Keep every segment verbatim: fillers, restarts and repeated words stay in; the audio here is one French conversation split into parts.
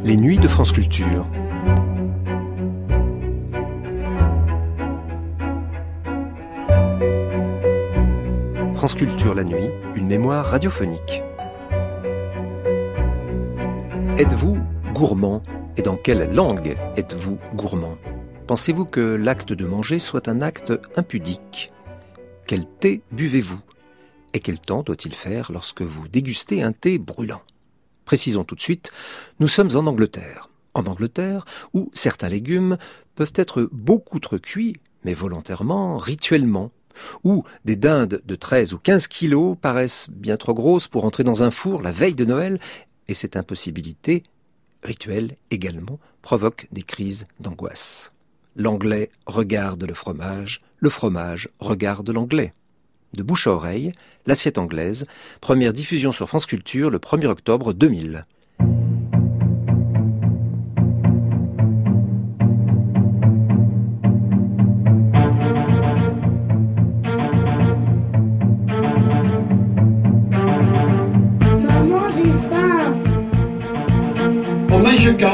Les nuits de France Culture. France Culture la nuit, une mémoire radiophonique. Êtes-vous gourmand ? Et dans quelle langue êtes-vous gourmand ? Pensez-vous que l'acte de manger soit un acte impudique ? Quel thé buvez-vous ? Et quel temps doit-il faire lorsque vous dégustez un thé brûlant ? Précisons tout de suite, nous sommes en Angleterre. En Angleterre, où certains légumes peuvent être beaucoup trop cuits, mais volontairement, rituellement. Où des dindes de treize ou quinze kilos paraissent bien trop grosses pour entrer dans un four la veille de Noël, et cette impossibilité, rituelle également, provoque des crises d'angoisse. L'anglais regarde le fromage, le fromage regarde l'anglais. De bouche à oreille, l'assiette anglaise, première diffusion sur France Culture le premier octobre deux mille. Maman, j'ai faim. On mange quand ?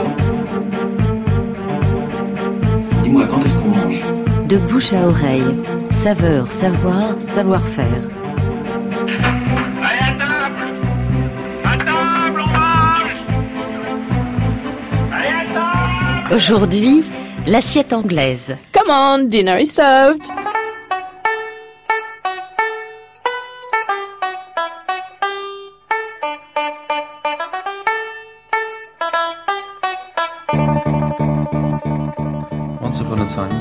Dis-moi, quand est-ce qu'on mange ? De bouche à oreille, saveur, savoir, savoir-faire. Allez à table ! À table, on mange ! Allez à table ! Aujourd'hui, l'assiette anglaise. Come on, dinner is served. Once upon a time.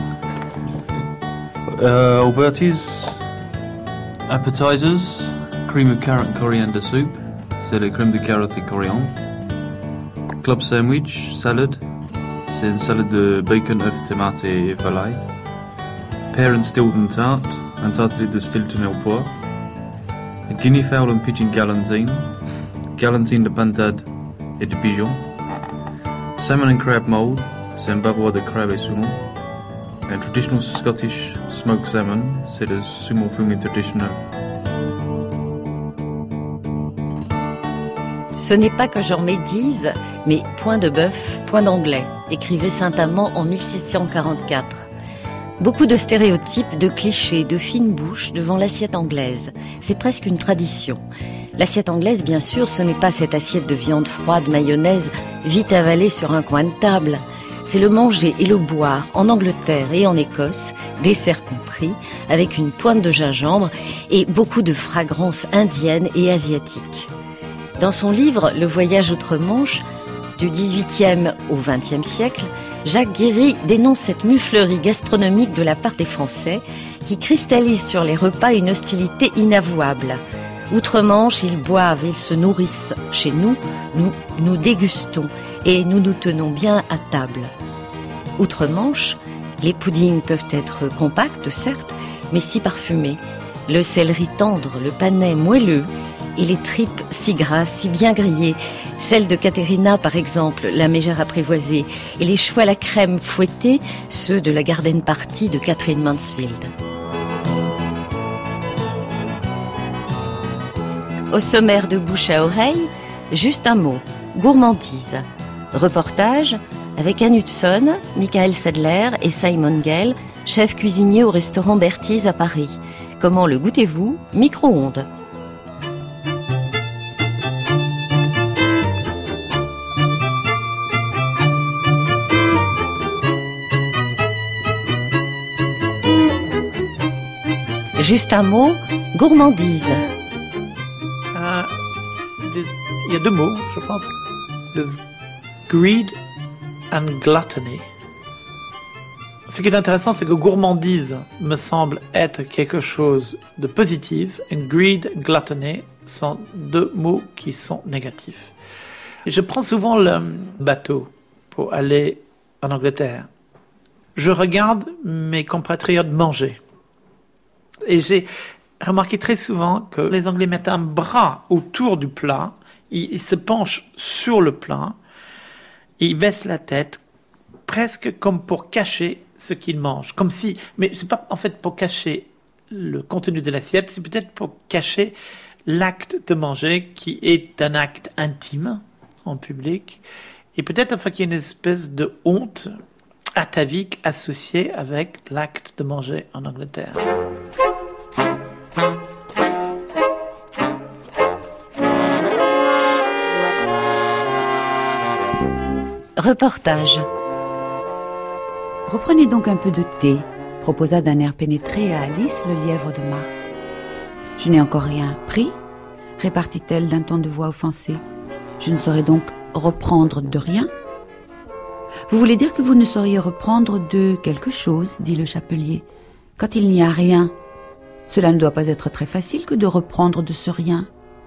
Uh, Alberti's appetizers, cream of carrot and coriander soup, c'est le crème de carotte et coriandre. Club sandwich, salad, c'est une salade de bacon, œufs, tomates et volaille. Pear and Stilton tart, un tartelette de Stilton et au pois. A guinea fowl and pigeon galantine, galantine de pintade et de pigeon. Salmon and crab mould, c'est un barrois de crabe et saumon. Un traditional Scottish smoked salmon, c'est le saumon fumé traditionnel. Ce n'est pas que j'en médise, mais point de bœuf, point d'anglais, écrivait Saint-Amand en mille six cent quarante-quatre. Beaucoup de stéréotypes, de clichés, de fines bouches devant l'assiette anglaise. C'est presque une tradition. L'assiette anglaise, bien sûr, ce n'est pas cette assiette de viande froide, mayonnaise, vite avalée sur un coin de table. C'est le manger et le boire en Angleterre et en Écosse, dessert compris, avec une pointe de gingembre et beaucoup de fragrances indiennes et asiatiques. Dans son livre « Le voyage outre-Manche », du dix-huitième au vingtième siècle, Jacques Guéry dénonce cette muflerie gastronomique de la part des Français qui cristallise sur les repas une hostilité inavouable. Outre-Manche, ils boivent et ils se nourrissent. Chez nous, nous nous dégustons et nous nous tenons bien à table. Outre-Manche, les puddings peuvent être compacts, certes, mais si parfumés. Le céleri tendre, le panais moelleux et les tripes si grasses, si bien grillées. Celle de Caterina, par exemple, la mégère apprivoisée, et les choux à la crème fouettés, ceux de la garden party de Catherine Mansfield. Au sommaire de bouche à oreille, juste un mot, gourmandise. Reportage avec Anne Hudson, Michael Sadler et Simon Gale, chef cuisinier au restaurant Berthiez à Paris. Comment le goûtez-vous ? Micro-ondes. Juste un mot, gourmandise. Euh, il y a deux mots, je pense. Greed and gluttony. Ce qui est intéressant, c'est que gourmandise me semble être quelque chose de positif, et greed and gluttony sont deux mots qui sont négatifs. Je prends souvent le bateau pour aller en Angleterre. Je regarde mes compatriotes manger. Et j'ai remarqué très souvent que les Anglais mettent un bras autour du plat, ils, ils se penchent sur le plat, et ils baissent la tête, presque comme pour cacher ce qu'ils mangent. Comme si, mais c'est pas en fait pour cacher le contenu de l'assiette, c'est peut-être pour cacher l'acte de manger qui est un acte intime en public Et peut-être enfin qu'il y a une espèce de honte atavique associée avec l'acte de manger en Angleterre. Reportage. Reprenez donc un peu de thé, proposa d'un air pénétré à Alice le lièvre de Mars. Je n'ai encore rien pris, répartit-elle d'un ton de voix offensé. Je ne saurais donc reprendre de rien. Vous voulez dire que vous ne sauriez reprendre de quelque chose, dit le chapelier. Quand il n'y a rien, cela ne doit pas être très facile que de reprendre de ce rien.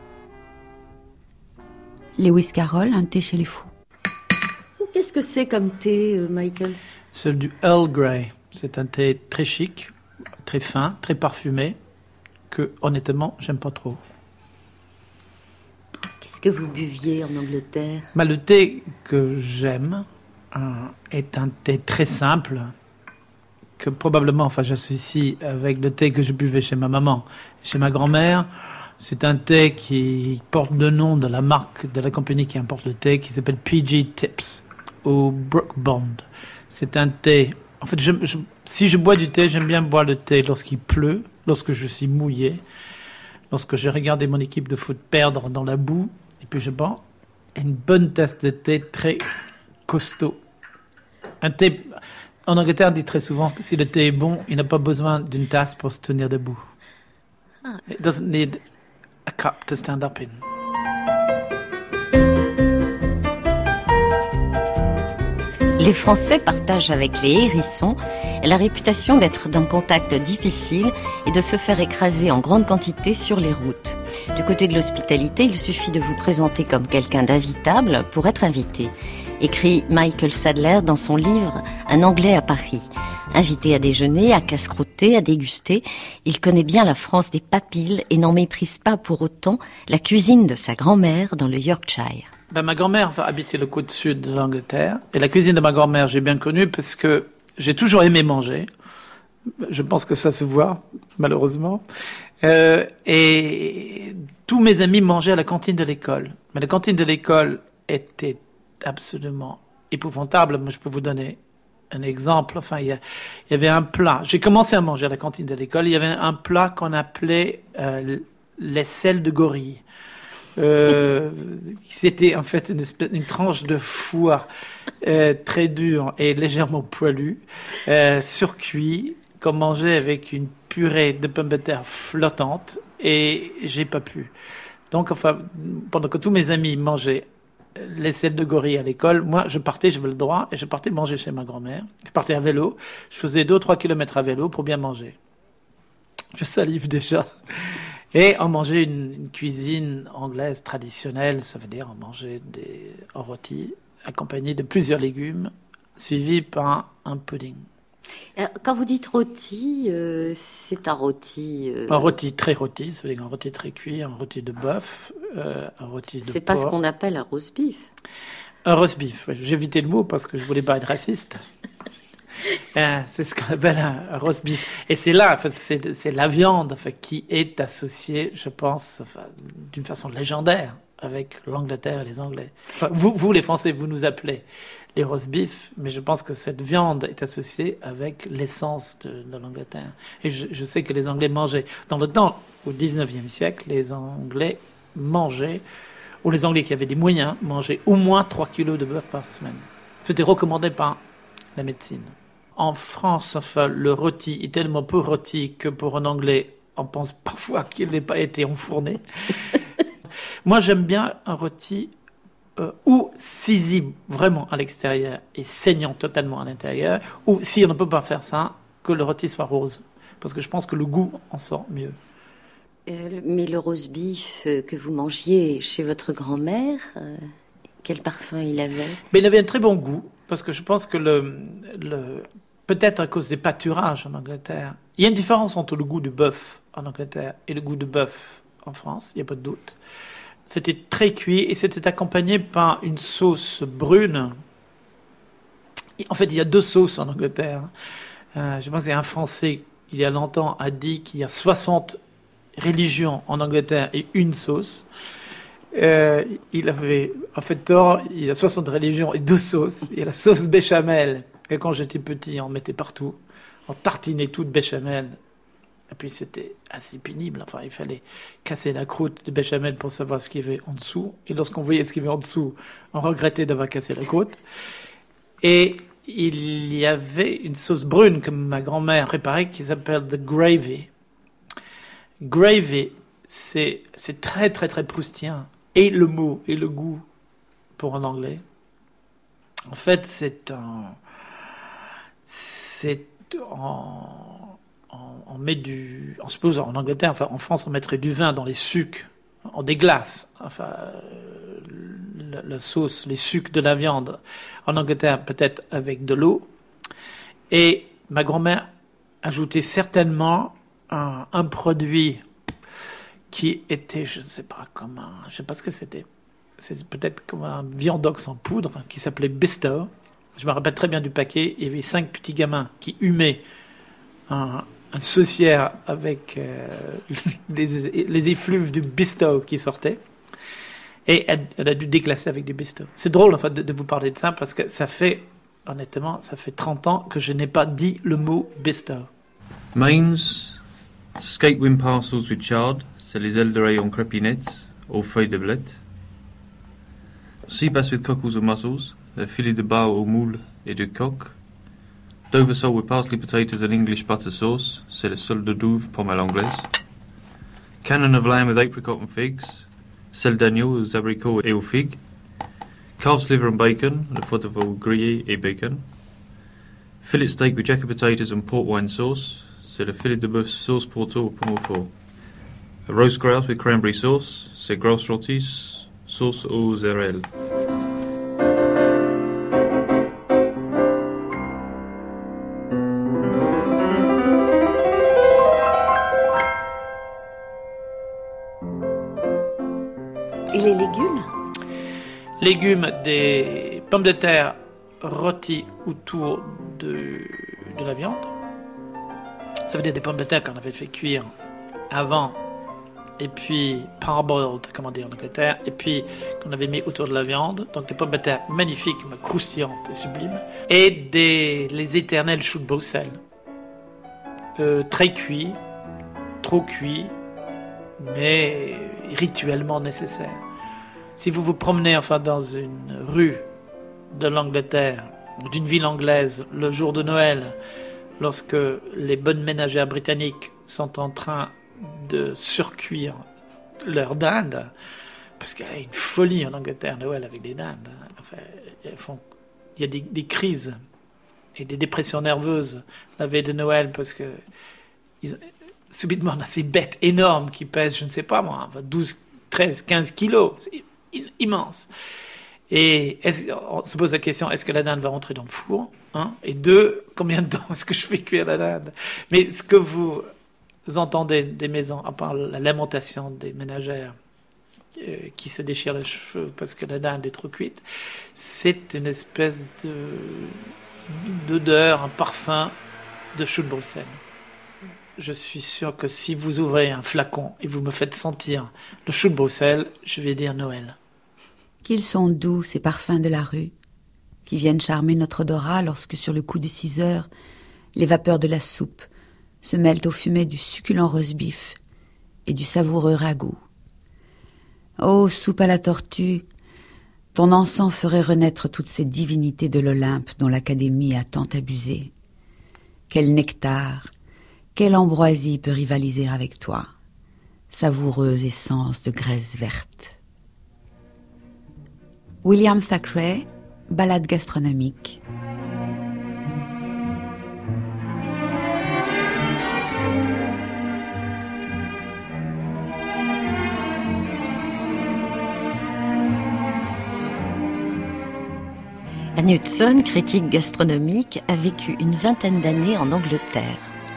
Lewis Carroll, un thé chez les fous. Qu'est-ce que c'est comme thé, euh, Michael ? C'est du Earl Grey. C'est un thé très chic, très fin, très parfumé, que honnêtement, j'aime pas trop. Qu'est-ce que vous buviez en Angleterre ? Mais le thé que j'aime euh, est un thé très simple, que probablement, enfin, j'associe avec le thé que je buvais chez ma maman, chez ma grand-mère. C'est un thé qui porte le nom de la marque, de la compagnie qui importe le thé, qui s'appelle P G Tips ou Brook Bond. C'est un thé. En fait, je, je, si je bois du thé, j'aime bien boire le thé lorsqu'il pleut, lorsque je suis mouillé, lorsque j'ai regardé mon équipe de foot perdre dans la boue, et puis je bois une bonne tasse de thé très costaud. Un thé. En Angleterre, on dit très souvent que si le thé est bon, il n'a pas besoin d'une tasse pour se tenir debout. Ah. It doesn't need a cup to stand up in. Les Français partagent avec les hérissons la réputation d'être d'un contact difficile et de se faire écraser en grande quantité sur les routes. Du côté de l'hospitalité, il suffit de vous présenter comme quelqu'un d'invitable pour être invité, écrit Michael Sadler dans son livre « Un Anglais à Paris ». Invité à déjeuner, à casse-croûter, à déguster, il connaît bien la France des papilles et n'en méprise pas pour autant la cuisine de sa grand-mère dans le Yorkshire. Ben, ma grand-mère habitait le côte sud de l'Angleterre. Et la cuisine de ma grand-mère, j'ai bien connue parce que j'ai toujours aimé manger. Je pense que ça se voit, malheureusement. Euh, et tous mes amis mangeaient à la cantine de l'école. Mais la cantine de l'école était absolument épouvantable. Moi, je peux vous donner un exemple. Enfin, il y, a, il y avait un plat. J'ai commencé à manger à la cantine de l'école. Il y avait un plat qu'on appelait euh, les selles de gorille. Euh, c'était en fait une, espèce, une tranche de foie euh, très dure et légèrement poilue, euh, surcuit, qu'on mangeait avec une purée de pommes de terre flottante, et j'ai pas pu. Donc, enfin, pendant que tous mes amis mangeaient les selles de gorille à l'école, moi, je partais, j'avais le droit, et je partais manger chez ma grand-mère. Je partais à vélo, je faisais deux ou trois kilomètres à vélo pour bien manger. Je salive déjà. Et on mangeait une, une cuisine anglaise traditionnelle, ça veut dire on mangeait des un rôti accompagné de plusieurs légumes, suivi par un pudding. Quand vous dites rôti, euh, c'est un rôti... Euh... Un rôti très rôti, ça veut dire un rôti très cuit, un rôti de bœuf, euh, un rôti de C'est porc. pas ce qu'on appelle un roast beef. Un roast beef, oui. J'ai évité le mot parce que je voulais pas être raciste. Euh, c'est ce qu'on appelle un, un roast beef. Et c'est là, enfin, c'est, c'est la viande enfin, qui est associée, je pense, enfin, d'une façon légendaire avec l'Angleterre et les Anglais. Enfin, vous, vous, les Français, vous nous appelez les roast beef, mais je pense que cette viande est associée avec l'essence de, de l'Angleterre. Et je, je sais que les Anglais mangeaient, dans le temps, au dix-neuvième siècle, les Anglais mangeaient, ou les Anglais qui avaient des moyens, mangeaient au moins trois kilos de bœuf par semaine. C'était recommandé par la médecine. En France, enfin, le rôti est tellement peu rôti que pour un Anglais, on pense parfois qu'il n'ait pas été enfourné. Moi, j'aime bien un rôti euh, ou saisi vraiment à l'extérieur et saignant totalement à l'intérieur, ou si on ne peut pas faire ça, que le rôti soit rose. Parce que je pense que le goût en sort mieux. Euh, mais le roast beef que vous mangiez chez votre grand-mère, euh, quel parfum il avait ? Mais il avait un très bon goût, parce que je pense que le... le peut-être à cause des pâturages en Angleterre. Il y a une différence entre le goût du bœuf en Angleterre et le goût du bœuf en France, il n'y a pas de doute. C'était très cuit et c'était accompagné par une sauce brune. En fait, il y a deux sauces en Angleterre. Euh, je pense qu'il y a un Français, il y a longtemps, a dit qu'il y a soixante religions en Angleterre et une sauce. Euh, il avait en fait tort, il y a soixante religions et deux sauces. Il y a la sauce béchamel, et quand j'étais petit, on mettait partout. On tartinait tout de béchamel. Et puis c'était assez pénible. Enfin, il fallait casser la croûte de béchamel pour savoir ce qu'il y avait en dessous. Et lorsqu'on voyait ce qu'il y avait en dessous, on regrettait d'avoir cassé la croûte. Et il y avait une sauce brune que ma grand-mère préparait qui s'appelle the gravy. Gravy, c'est, c'est très très très proustien. Et le mot et le goût pour un anglais. En fait, c'est un... C'est... En, on, on met du... On suppose en Angleterre, enfin en France, on mettrait du vin dans les sucs, en des glaces. Enfin, la, la sauce, les sucs de la viande. En Angleterre, peut-être avec de l'eau. Et ma grand-mère ajoutait certainement un, un produit qui était, je ne sais pas, comme un... Je ne sais pas ce que c'était. C'est peut-être comme un viandox en poudre qui s'appelait Bisto. Je me rappelle très bien du paquet. Il y avait cinq petits gamins qui humaient un, un saucière avec euh, les, les effluves du Bisto qui sortaient. Et elle, elle a dû déglacer avec du Bisto. C'est drôle en fait, de, de vous parler de ça parce que ça fait, honnêtement, ça fait trente ans que je n'ai pas dit le mot Bisto. Mains, skate wing parcels with chard, c'est les ailes d'oreille en crépinette, aux feuilles de blette. Sea bass with cockles or mussels, a filet de bar au moule et de coq. Dover sole with parsley potatoes and English butter sauce, c'est le sol de douve pomme à l'anglaise. Cannon of lamb with apricot and figs, sel d'agneau aux abricots et aux figues. Calf's liver and bacon, le foie de veau grillé et bacon. Fillet steak with jacket potatoes and port wine sauce, c'est le filet de bœuf sauce porto au pomme au four. A roast grouse with cranberry sauce, c'est grouse rôti, sauce aux érelles. Et les légumes ? Légumes, des pommes de terre rôties autour de, de la viande. Ça veut dire des pommes de terre qu'on avait fait cuire avant, et puis parboiled, comme on dit en Angleterre, et puis qu'on avait mis autour de la viande. Donc des pommes de terre magnifiques, mais croustillantes et sublimes. Et des, les éternels choux de Bruxelles. Euh, très cuits, trop cuits, mais rituellement nécessaires. Si vous vous promenez enfin dans une rue de l'Angleterre, d'une ville anglaise, le jour de Noël, lorsque les bonnes ménagères britanniques sont en train de surcuire leurs dindes, parce qu'il y a une folie en Angleterre, Noël, avec des dindes. Enfin, elles font, il y a des, des crises et des dépressions nerveuses la veille de Noël, parce que ils, subitement, on a ces bêtes énormes qui pèsent, je ne sais pas moi, douze, treize, quinze kilos. C'est immense. Et on se pose la question, est-ce que la dinde va rentrer dans le four, hein? Et deux, combien de temps est-ce que je fais cuire la dinde? Mais ce que vous entendez des maisons, à part la lamentation des ménagères euh, qui se déchirent les cheveux parce que la dinde est trop cuite, c'est une espèce de d'odeur, un parfum de choux de Bruxelles. Je suis sûr que si vous ouvrez un flacon et vous me faites sentir le chou de Bruxelles, je vais dire Noël. Qu'ils sont doux, ces parfums de la rue, qui viennent charmer notre odorat lorsque, sur le coup de six heures, les vapeurs de la soupe se mêlent aux fumées du succulent roast-beef et du savoureux ragoût. Ô soupe à la tortue, ton encens ferait renaître toutes ces divinités de l'Olympe dont l'Académie a tant abusé. Quel nectar, quelle ambroisie peut rivaliser avec toi, savoureuse essence de graisse verte. William Thackeray, Ballade gastronomique. Anne Hudson, critique gastronomique, a vécu une vingtaine d'années en Angleterre.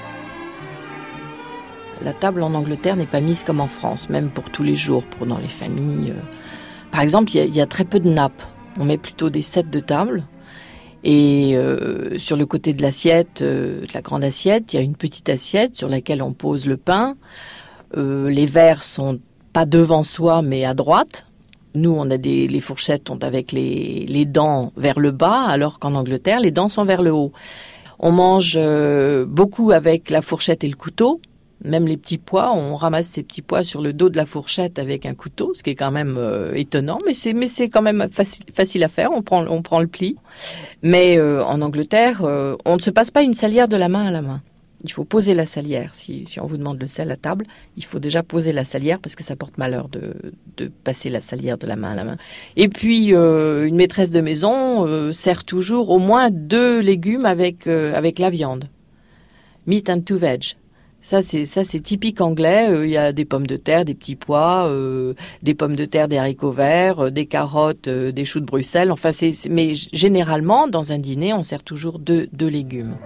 La table en Angleterre n'est pas mise comme en France, même pour tous les jours, pour dans les familles. Par exemple, il y, y a très peu de nappes. On met plutôt des sets de table. Et euh, sur le côté de l'assiette, euh, de la grande assiette, il y a une petite assiette sur laquelle on pose le pain. Euh, les verres sont pas devant soi, mais à droite. Nous, on a des les fourchettes ont avec les les dents vers le bas, alors qu'en Angleterre, les dents sont vers le haut. On mange euh, beaucoup avec la fourchette et le couteau. Même les petits pois, on ramasse ces petits pois sur le dos de la fourchette avec un couteau, ce qui est quand même euh, étonnant, mais c'est mais c'est quand même facile, facile à faire. On prend on prend le pli. Mais euh, en Angleterre, euh, on ne se passe pas une salière de la main à la main. Il faut poser la salière. Si, si on vous demande le sel à table, il faut déjà poser la salière parce que ça porte malheur de, de passer la salière de la main à la main. Et puis, euh, une maîtresse de maison euh, sert toujours au moins deux légumes avec, euh, avec la viande. Meat and two veg. Ça, c'est, ça, c'est typique anglais. Il euh, y a des pommes de terre, des petits pois, euh, des pommes de terre, des haricots verts, euh, des carottes, euh, des choux de Bruxelles. Enfin, c'est, c'est, mais généralement, dans un dîner, on sert toujours deux, deux légumes.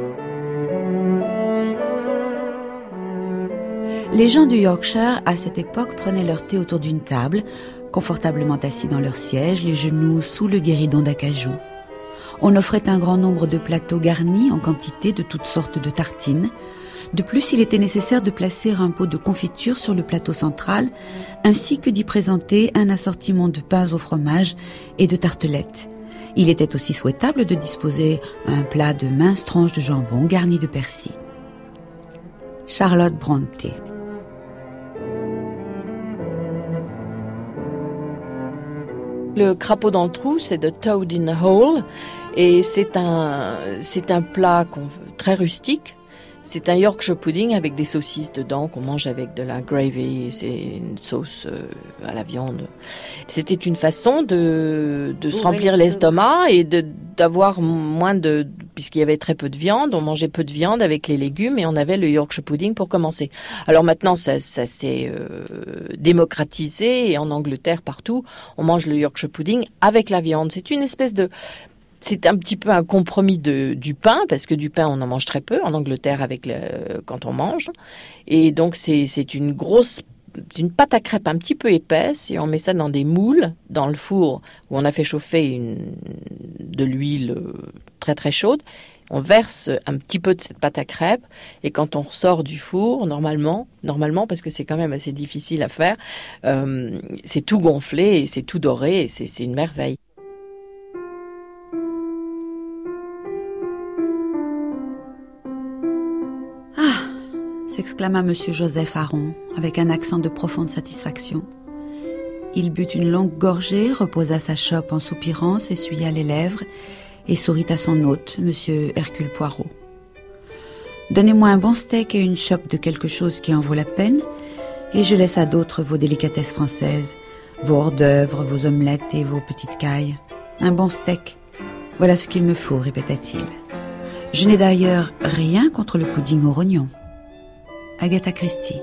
Les gens du Yorkshire, à cette époque, prenaient leur thé autour d'une table, confortablement assis dans leur siège, les genoux sous le guéridon d'acajou. On offrait un grand nombre de plateaux garnis en quantité de toutes sortes de tartines. De plus, il était nécessaire de placer un pot de confiture sur le plateau central, ainsi que d'y présenter un assortiment de pains au fromage et de tartelettes. Il était aussi souhaitable de disposer un plat de minces tranches de jambon garni de persil. Charlotte Brontë. Le crapaud dans le trou, c'est The Toad in the Hole, et c'est un, c'est un plat qu'on, très rustique. C'est un Yorkshire pudding avec des saucisses dedans qu'on mange avec de la gravy, c'est une sauce euh, à la viande. C'était une façon de, de se remplir l'estomac et de, d'avoir moins de... Puisqu'il y avait très peu de viande, on mangeait peu de viande avec les légumes et on avait le Yorkshire pudding pour commencer. Alors maintenant, ça, ça s'est euh, démocratisé et en Angleterre, partout, on mange le Yorkshire pudding avec la viande. C'est une espèce de... C'est un petit peu un compromis de, du pain, parce que du pain, on en mange très peu en Angleterre avec le, quand on mange. Et donc, c'est, c'est une grosse, c'est une pâte à crêpes un petit peu épaisse, et on met ça dans des moules, dans le four, où on a fait chauffer une, de l'huile très très chaude. On verse un petit peu de cette pâte à crêpes, et quand on ressort du four, normalement, normalement parce que c'est quand même assez difficile à faire, euh, c'est tout gonflé, et c'est tout doré, et c'est, c'est une merveille. S'exclama monsieur Joseph Aron, avec un accent de profonde satisfaction. Il but une longue gorgée, reposa sa chope en soupirant, s'essuya les lèvres et sourit à son hôte, monsieur Hercule Poirot. « Donnez-moi un bon steak et une chope de quelque chose qui en vaut la peine, et je laisse à d'autres vos délicatesses françaises, vos hors-d'œuvre, vos omelettes et vos petites cailles. Un bon steak, voilà ce qu'il me faut, répéta-t-il. Je n'ai d'ailleurs rien contre le pudding au rognon. » Agatha Christie.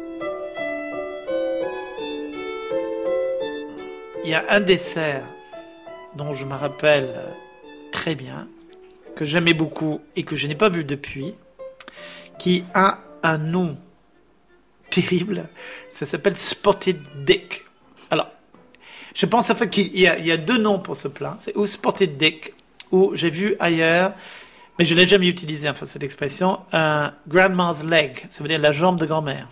Il y a un dessert dont je me rappelle très bien, que j'aimais beaucoup et que je n'ai pas vu depuis, qui a un nom terrible. Ça s'appelle Spotted Dick. Alors, je pense en fait qu'il y a, il y a deux noms pour ce plat. C'est ou Spotted Dick, ou j'ai vu ailleurs, mais je ne l'ai jamais utilisé, enfin, cette expression, un grandma's leg, ça veut dire la jambe de grand-mère.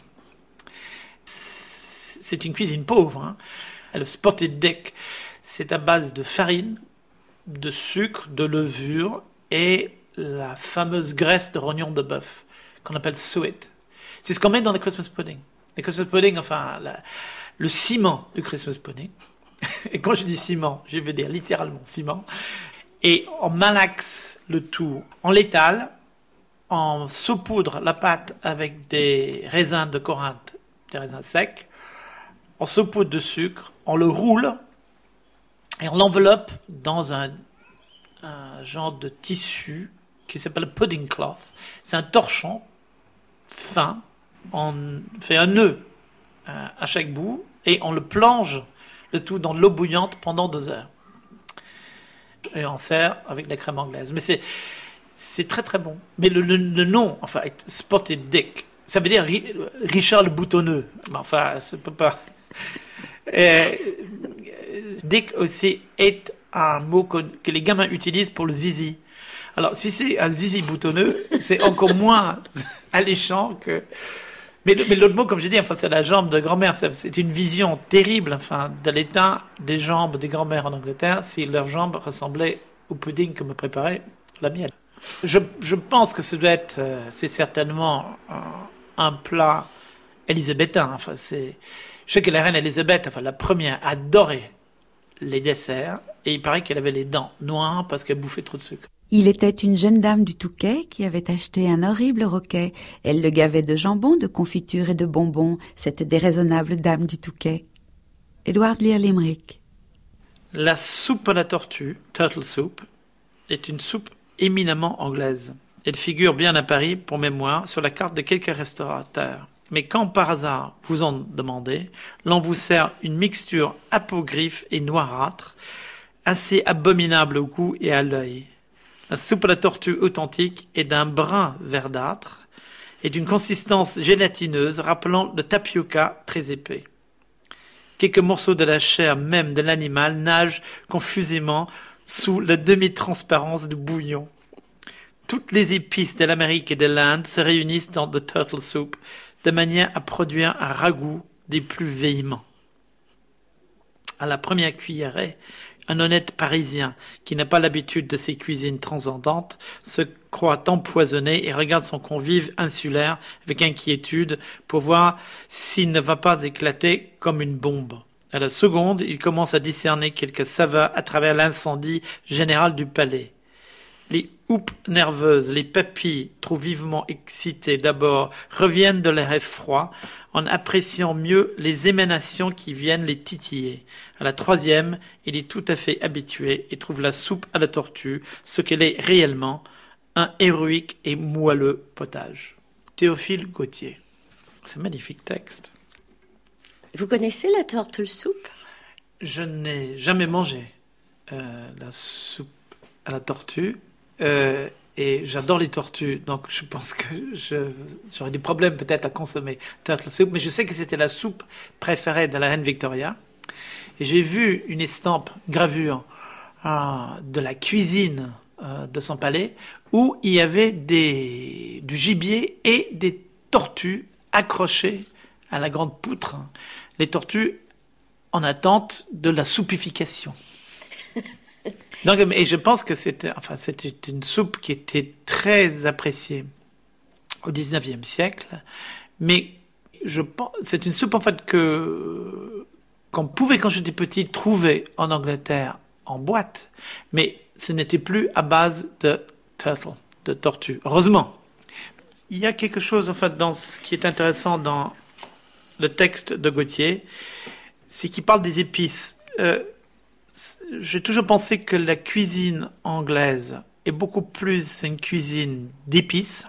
C'est une cuisine pauvre, hein. Le Spotted Dick, c'est à base de farine, de sucre, de levure et la fameuse graisse de rognon de bœuf qu'on appelle suet. C'est ce qu'on met dans le Christmas pudding. Le Christmas pudding, enfin, la, le ciment du Christmas pudding. Et quand je dis ciment, je veux dire littéralement ciment. Et on malaxe le tout, on l'étale, on saupoudre la pâte avec des raisins de Corinthe, des raisins secs, on saupoudre de sucre, on le roule et on l'enveloppe dans un, un genre de tissu qui s'appelle le pudding cloth. C'est un torchon fin, on fait un nœud à chaque bout et on le plonge le tout dans l'eau bouillante pendant deux heures. Et on sert avec de la crème anglaise. Mais c'est, c'est très très bon. Mais le, le, le nom, enfin, Spotted Dick, ça veut dire Richard le boutonneux. Mais enfin, ça peut pas... Et, Dick aussi est un mot que, que les gamins utilisent pour le zizi. Alors, si c'est un zizi boutonneux, c'est encore moins alléchant que Mais, mais l'autre mot, comme j'ai dit, enfin, c'est la jambe de grand-mère. C'est une vision terrible, enfin, de l'état des jambes des grand-mères en Angleterre si leurs jambes ressemblaient au pudding que me préparait la mienne. Je, je pense que ce doit être, euh, c'est certainement un, un plat élisabétain. Enfin, c'est, je sais que la reine Élisabeth, enfin, la première, adorait les desserts et il paraît qu'elle avait les dents noires parce qu'elle bouffait trop de sucre. Il était une jeune dame du Touquet qui avait acheté un horrible roquet. Elle le gavait de jambon, de confiture et de bonbons, cette déraisonnable dame du Touquet. Édouard Lear Limerick. La soupe à la tortue, turtle soup, est une soupe éminemment anglaise. Elle figure bien à Paris, pour mémoire, sur la carte de quelques restaurateurs. Mais quand par hasard vous en demandez, l'on vous sert une mixture apocryphe et noirâtre, assez abominable au goût et à l'œil. La soupe à la tortue authentique est d'un brun verdâtre et d'une consistance gélatineuse rappelant le tapioca très épais. Quelques morceaux de la chair même de l'animal nagent confusément sous la demi-transparence du bouillon. Toutes les épices de l'Amérique et de l'Inde se réunissent dans the turtle soup de manière à produire un ragoût des plus véhéments. À la première cuillerée, un honnête Parisien qui n'a pas l'habitude de ces cuisines transcendantes se croit empoisonné et regarde son convive insulaire avec inquiétude pour voir s'il ne va pas éclater comme une bombe. À la seconde, il commence à discerner quelques saveurs à travers l'incendie général du palais. Les houppes nerveuses, les papilles, trop vivement excitées d'abord, reviennent de leur effroi en appréciant mieux les émanations qui viennent les titiller. À la troisième, il est tout à fait habitué et trouve la soupe à la tortue, ce qu'elle est réellement, un héroïque et moelleux potage. Théophile Gautier. C'est un magnifique texte. Vous connaissez la turtle soup ? Je n'ai jamais mangé euh, la soupe à la tortue. Euh, et j'adore les tortues, donc je pense que je, j'aurais des problèmes peut-être à consommer turtle soup, mais je sais que c'était la soupe préférée de la reine Victoria. Et j'ai vu une estampe, une gravure euh, de la cuisine euh, de son palais, où il y avait des, du gibier et des tortues accrochées à la grande poutre. Les tortues en attente de la soupification. Donc, et je pense que c'était, enfin, c'était une soupe qui était très appréciée au dix-neuvième siècle, mais je pense, c'est une soupe en fait que qu'on pouvait quand j'étais petit trouver en Angleterre en boîte, mais ce n'était plus à base de turtle, de tortue. Heureusement, il y a quelque chose en fait dans ce qui est intéressant dans le texte de Gautier, c'est qu'il parle des épices. Euh, J'ai toujours pensé que la cuisine anglaise est beaucoup plus une cuisine d'épices.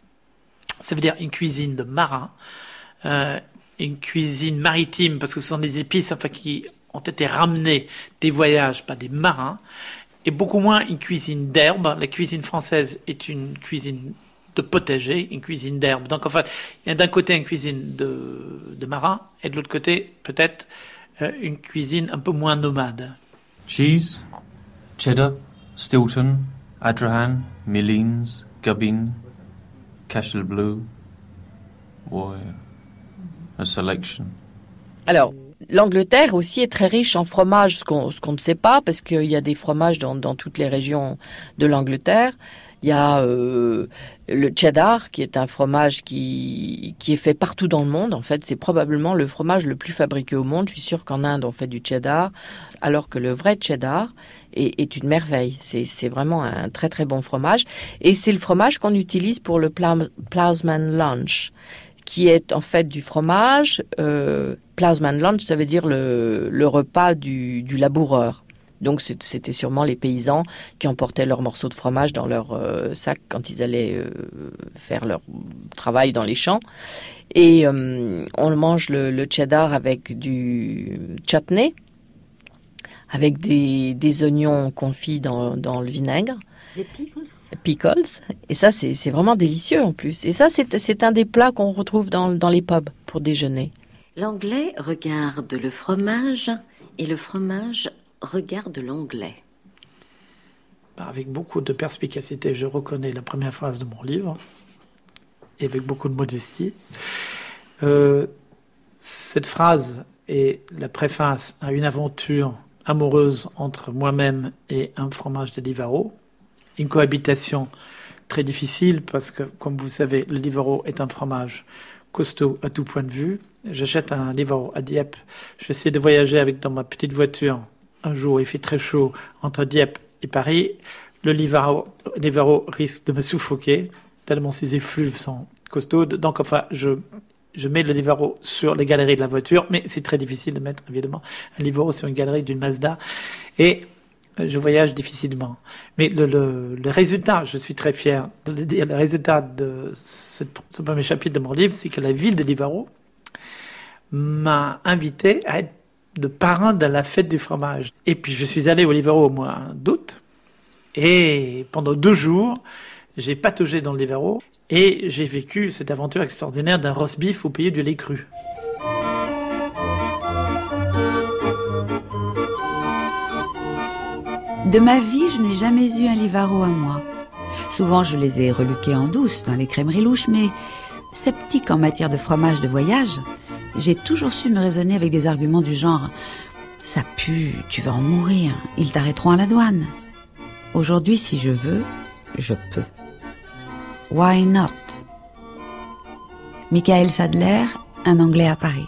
Ça veut dire une cuisine de marins, euh, une cuisine maritime, parce que ce sont des épices enfin, qui ont été ramenées des voyages par des marins, et beaucoup moins une cuisine d'herbe. La cuisine française est une cuisine de potager, une cuisine d'herbe. Donc en fait, il y a d'un côté une cuisine de, de marins, et de l'autre côté, peut-être, euh, une cuisine un peu moins nomade. Cheese, cheddar, Stilton, Adrahan, Millines, Gubbin, Cashel Blue. Boy, a selection. Alors, l'Angleterre aussi est très riche en fromages, ce qu'on, ce qu'on ne sait pas, parce qu'il y a des fromages dans, dans toutes les régions de l'Angleterre. Il y a euh, le cheddar, qui est un fromage qui, qui est fait partout dans le monde. En fait, c'est probablement le fromage le plus fabriqué au monde. Je suis sûre qu'en Inde, on fait du cheddar, alors que le vrai cheddar est, est une merveille. C'est, c'est vraiment un très, très bon fromage. Et c'est le fromage qu'on utilise pour le plow, Ploughman Lunch, qui est en fait du fromage. Euh, Ploughman Lunch, ça veut dire le, le repas du, du laboureur. Donc c'était sûrement les paysans qui emportaient leurs morceaux de fromage dans leur euh, sac quand ils allaient euh, faire leur travail dans les champs. Et euh, on mange le, le cheddar avec du chutney, avec des, des oignons confits dans, dans le vinaigre. Les pickles. Pickles. Et ça, c'est, c'est vraiment délicieux en plus. Et ça, c'est, c'est un des plats qu'on retrouve dans, dans les pubs pour déjeuner. L'anglais regarde le fromage et le fromage regarde l'anglais. Avec beaucoup de perspicacité, je reconnais la première phrase de mon livre, et avec beaucoup de modestie. Euh, cette phrase est la préface à une aventure amoureuse entre moi-même et un fromage de Livarot. Une cohabitation très difficile parce que, comme vous savez, le Livarot est un fromage costaud à tout point de vue. J'achète un Livarot à Dieppe. J'essaie de voyager avec dans ma petite voiture. Un jour, il fait très chaud entre Dieppe et Paris. Le Livarot, Livarot risque de me suffoquer tellement ces effluves sont costauds. Donc, enfin, je, je mets le Livarot sur les galeries de la voiture, mais c'est très difficile de mettre, évidemment, un Livarot sur une galerie d'une Mazda. Et je voyage difficilement. Mais le, le, le résultat, je suis très fier de le dire, le résultat de ce, ce premier chapitre de mon livre, c'est que la ville de Livarot m'a invité à être le parrain de la fête du fromage. Et puis je suis allé au Livarot au mois d'août, et pendant deux jours, j'ai pataugé dans le Livarot, et j'ai vécu cette aventure extraordinaire d'un roast-beef au pays du lait cru. De ma vie, je n'ai jamais eu un Livarot à moi. Souvent, je les ai reluqués en douce dans les crèmeries louches, mais sceptique en matière de fromage de voyage, j'ai toujours su me raisonner avec des arguments du genre « ça pue, tu vas en mourir, ils t'arrêteront à la douane ». Aujourd'hui, si je veux, je peux. Why not? Michael Sadler, un Anglais à Paris.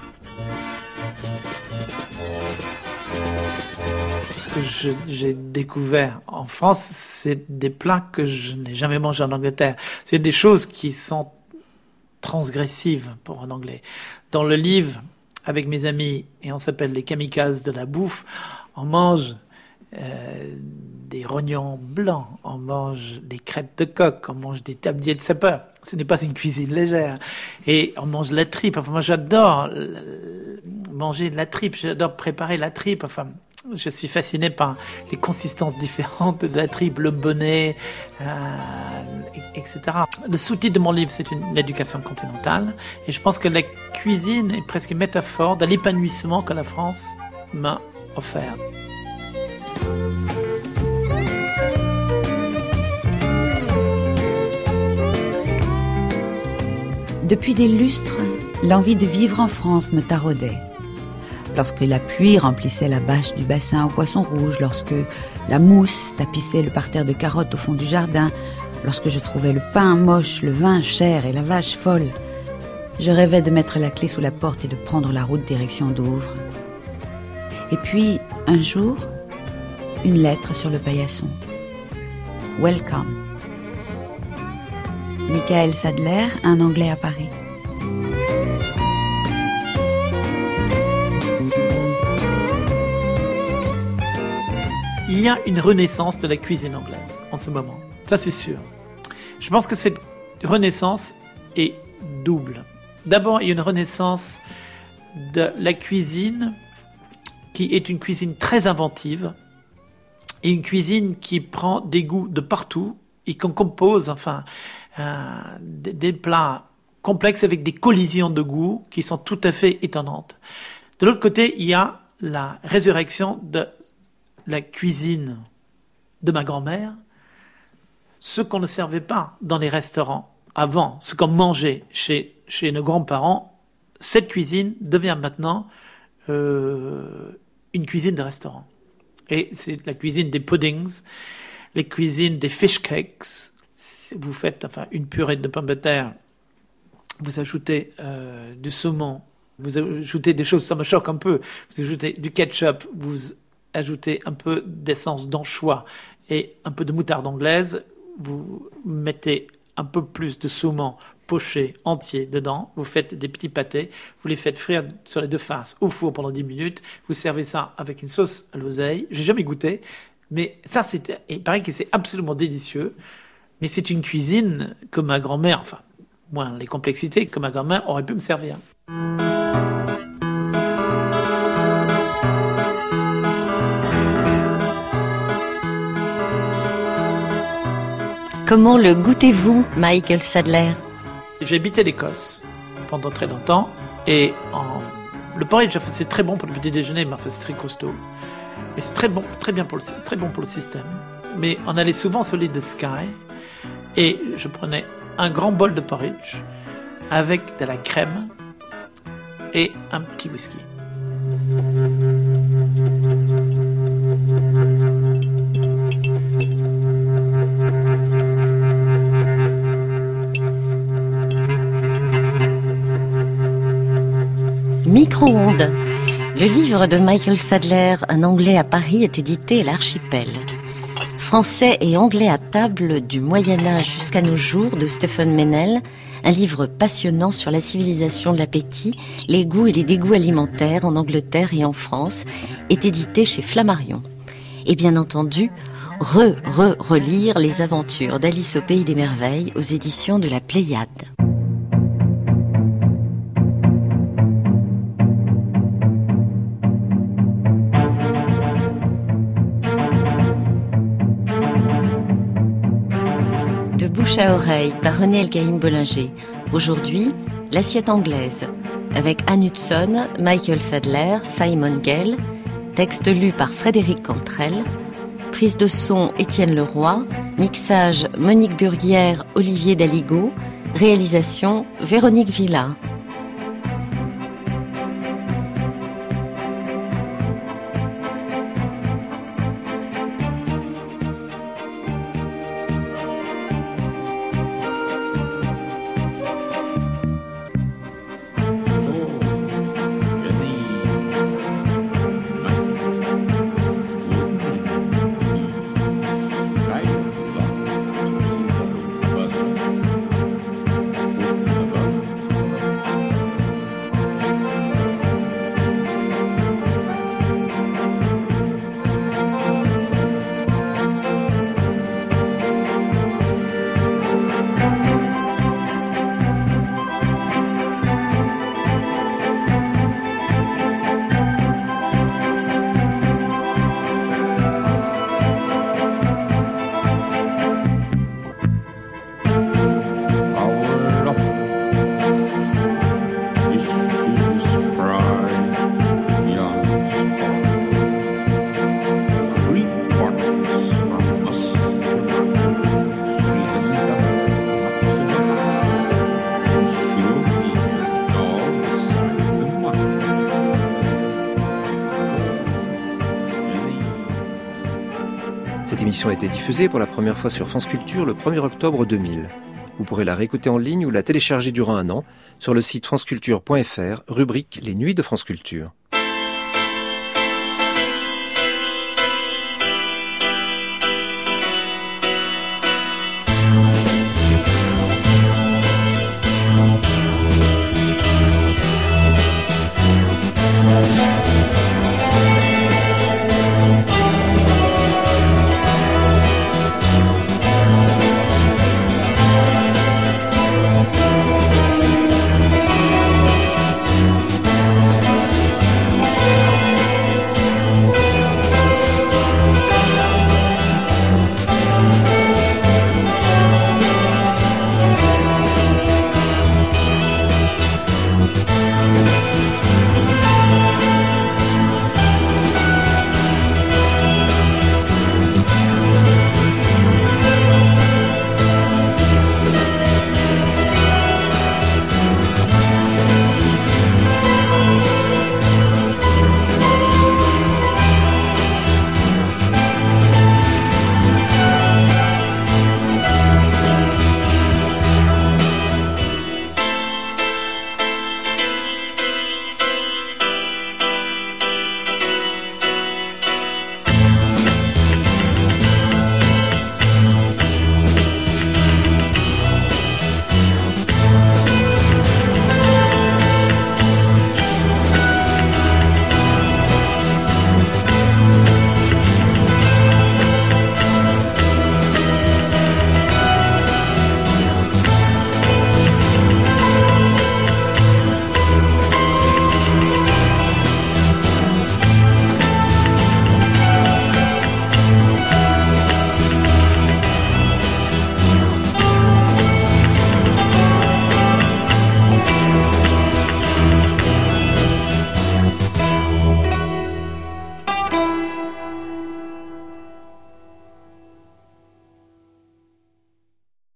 Ce que je, j'ai découvert en France, c'est des plats que je n'ai jamais mangés en Angleterre. C'est des choses qui sont transgressives pour un Anglais. Dans le livre, avec mes amis, et on s'appelle les kamikazes de la bouffe, on mange euh, des rognons blancs, on mange des crêtes de coq, on mange des tabliers de sapin. Ce n'est pas une cuisine légère. Et on mange la tripe. Enfin, moi, j'adore manger de la tripe. J'adore préparer la tripe. Enfin, je suis fasciné par les consistances différentes de la tripe, le bonnet, euh, et cetera. Le sous-titre de mon livre, c'est une éducation continentale. Et je pense que la cuisine est presque une métaphore de l'épanouissement que la France m'a offert. Depuis des lustres, l'envie de vivre en France me taraudait. Lorsque la pluie remplissait la bâche du bassin aux poissons rouges, lorsque la mousse tapissait le parterre de carottes au fond du jardin, lorsque je trouvais le pain moche, le vin cher et la vache folle, je rêvais de mettre la clé sous la porte et de prendre la route direction Douvres. Et puis, un jour, une lettre sur le paillasson. Welcome. Michael Sadler, un Anglais à Paris. Il y a une renaissance de la cuisine anglaise en ce moment. Ça, c'est sûr. Je pense que cette renaissance est double. D'abord, il y a une renaissance de la cuisine qui est une cuisine très inventive et une cuisine qui prend des goûts de partout et qu'on compose, enfin, euh, des, des plats complexes avec des collisions de goûts qui sont tout à fait étonnantes. De l'autre côté, il y a la résurrection de la cuisine de ma grand-mère, ce qu'on ne servait pas dans les restaurants avant, ce qu'on mangeait chez, chez nos grands-parents, cette cuisine devient maintenant euh, une cuisine de restaurant. Et c'est la cuisine des puddings, les cuisines des fish cakes. Vous faites enfin une purée de pommes de terre, vous ajoutez euh, du saumon, vous ajoutez des choses, ça me choque un peu, vous ajoutez du ketchup, vous ajoutez un peu d'essence d'anchois et un peu de moutarde anglaise, vous mettez un peu plus de saumon poché entier dedans, vous faites des petits pâtés, vous les faites frire sur les deux faces au four pendant dix minutes, vous servez ça avec une sauce à l'oseille. J'ai jamais goûté, mais ça, c'est, il paraît que c'est absolument délicieux, mais c'est une cuisine que ma grand-mère, enfin, moins les complexités, que ma grand-mère aurait pu me servir. Comment le goûtez-vous, Michael Sadler? J'ai habité l'Écosse pendant très longtemps et en... le porridge, c'est très bon pour le petit déjeuner, mais enfin, c'est très costaud. Mais c'est très bon, très bien pour le, très bon pour le système. Mais on allait souvent sur l'île de Skye et je prenais un grand bol de porridge avec de la crème et un petit whisky. Micro-ondes. Le livre de Michael Sadleir, Un Anglais à Paris, est édité à l'Archipel. Français et anglais à table du Moyen-Âge jusqu'à nos jours de Stephen Meynell, un livre passionnant sur la civilisation de l'appétit, les goûts et les dégoûts alimentaires en Angleterre et en France, est édité chez Flammarion. Et bien entendu, re, re, relire les aventures d'Alice au Pays des Merveilles aux éditions de la Pléiade. De bouche à oreille par René Elgaïm Bollinger. Aujourd'hui, l'assiette anglaise, avec Anne Hudson, Michael Sadleir, Simon Gale, texte lu par Frédéric Cantrell, prise de son Étienne Leroy, mixage Monique Burguière, Olivier Daligo, réalisation Véronique Villa. Cette émission a été diffusée pour la première fois sur France Culture le premier octobre deux mille. Vous pourrez la réécouter en ligne ou la télécharger durant un an sur le site franceculture point f r, rubrique Les Nuits de France Culture.